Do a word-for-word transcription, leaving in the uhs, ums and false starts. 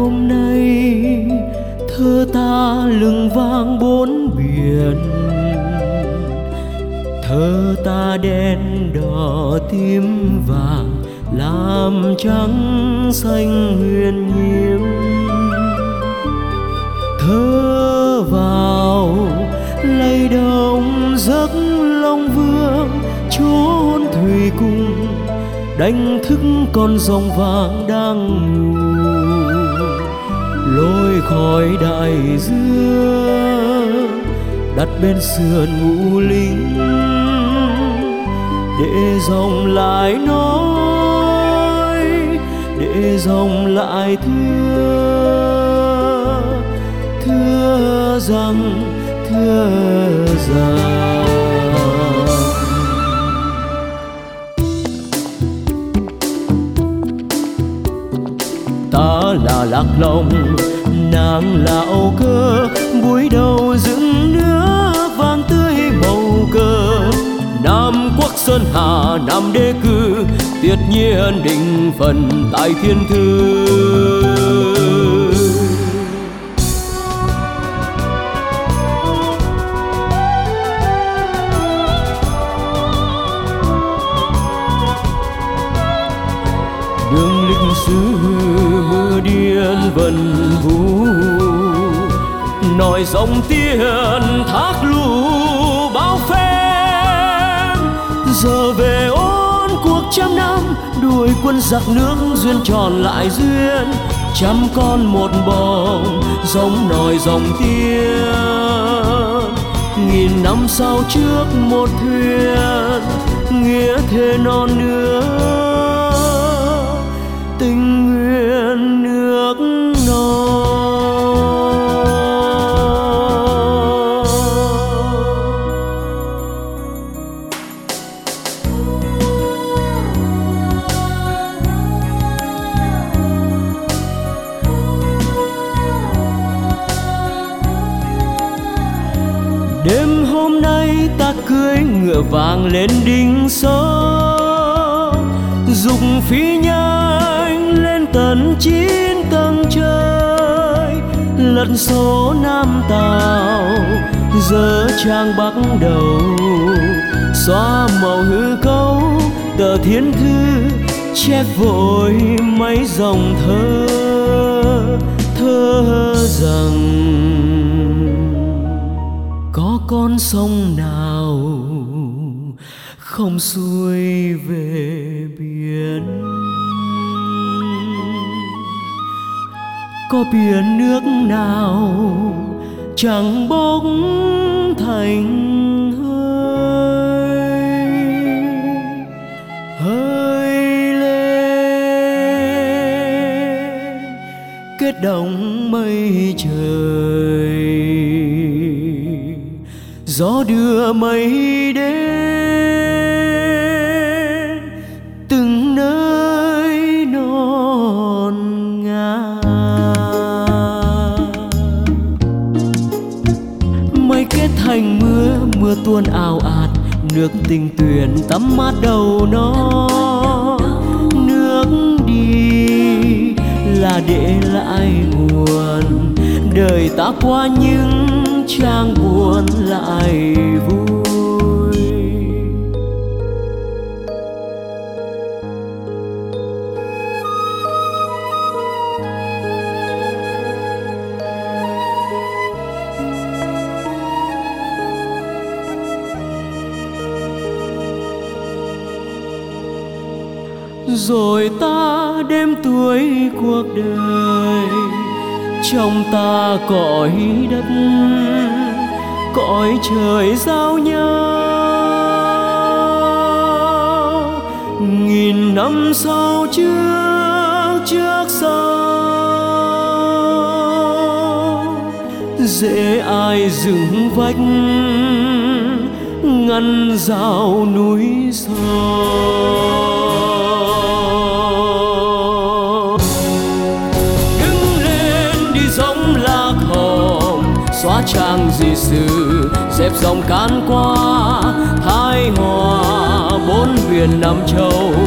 hôm nay thơ ta lừng vang bốn biển, thơ ta đen đỏ tím vàng làm trắng xanh huyền nhiệm. Thơ vào lay động giấc Long Vương chốn thủy cung, đánh thức con rồng vàng đang ngủ, lôi khỏi đại dương đặt bên sườn Ngũ Linh, để rồng lại nói, để rồng lại thưa, thưa rằng, thưa rằng ta là Lạc Long, nàng là Âu Cơ, búi đầu dựng nước vàng tươi màu cờ. Nam quốc sơn hà Nam đế cư, tiết nhiên định phần tại thiên thư. Đường lịch sử mưa điên vần vũ, nòi dòng tiên thác lũ bao phen. Giờ về ôn cuộc trăm năm, đuổi quân giặc nước duyên tròn lại duyên. Trăm con một bồng giống nòi dòng tiên, nghìn năm sau trước một thuyền, nghĩa thề non nước, tình nguyện nước non. Đêm hôm nay ta cưỡi ngựa vàng lên đỉnh sông, dục phi nhanh lên tận chín tầng trời. Lật số Nam Tào giờ trang bắt đầu, xóa màu hư cấu tờ thiên thư, chép vội mấy dòng thơ, thơ rằng có con sông nào không xuôi về biển, có biển nước nào chẳng bốc thành hơi, hơi lên kết đồng mây trời. Gió đưa mây đến từng nơi non ngà, mây kết thành mưa, mưa tuôn ào ạt, nước tình tuyền tắm mát đầu nó. Nước đi là để lại nguồn, đời ta qua những trang buồn lại vui. Rồi ta đêm tuổi cuộc đời, trong ta cõi đất cõi trời giao nhau. Nghìn năm sau trước trước sau, dễ ai dựng vách ngăn rào núi sâu. Xóa trang di sử dẹp dòng can qua, thái hòa bốn biển Nam Châu.